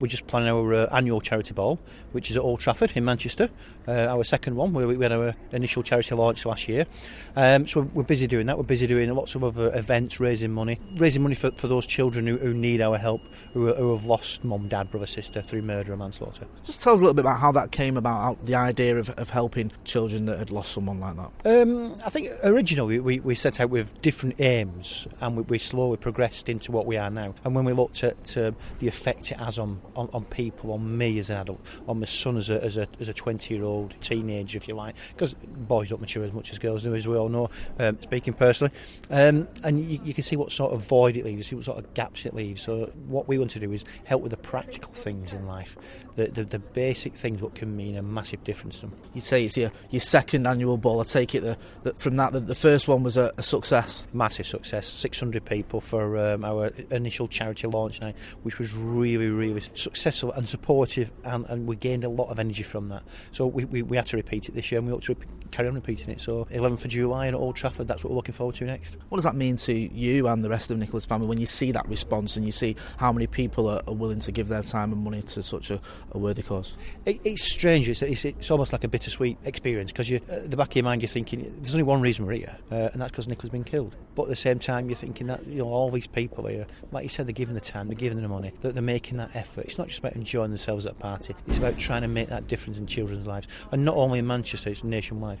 We're just planning our annual charity ball, which is at Old Trafford in Manchester, our second one, where we had our initial charity launch last year. So we're busy doing that. We're busy doing lots of other events, raising money for those children who need our help, who have lost mum, dad, brother, sister through murder or manslaughter. Just tell us a little bit about how that came about, the idea of helping children that had lost someone like that. I think originally we set out with different aims, and we slowly progressed into what we are now. And when we looked at the effect it has on people, on me as an adult, on my son as a 20-year-old teenager, if you like, because boys don't mature as much as girls do, as we all know, speaking personally, and you can see what sort of void it leaves, you see what sort of gaps it leaves. So what we want to do is help with the practical things in life, the basic things what can mean a massive difference to them. You'd say it's your second annual ball. I take it that from that the first one was a success. Massive success, 600 people for our initial charity launch night, which was really, really successful and supportive, and we gained a lot of energy from that. So we had to repeat it this year, and we hope to carry on repeating it. So 11th of July at Old Trafford, that's what we're looking forward to next. What does that mean to you and the rest of Nicholas family when you see that response and you see how many people are willing to give their time and money to such a worthy cause? It's strange. It's almost like a bittersweet experience, because at the back of your mind you're thinking there's only one reason we're here, and that's because Nick has been killed. But at the same time you're thinking that all these people here, like you said, they're giving the time, they're giving the money, that they're making that effort. It's not just about enjoying themselves at a party, it's about trying to make that difference in children's lives, and not only in Manchester, it's nationwide.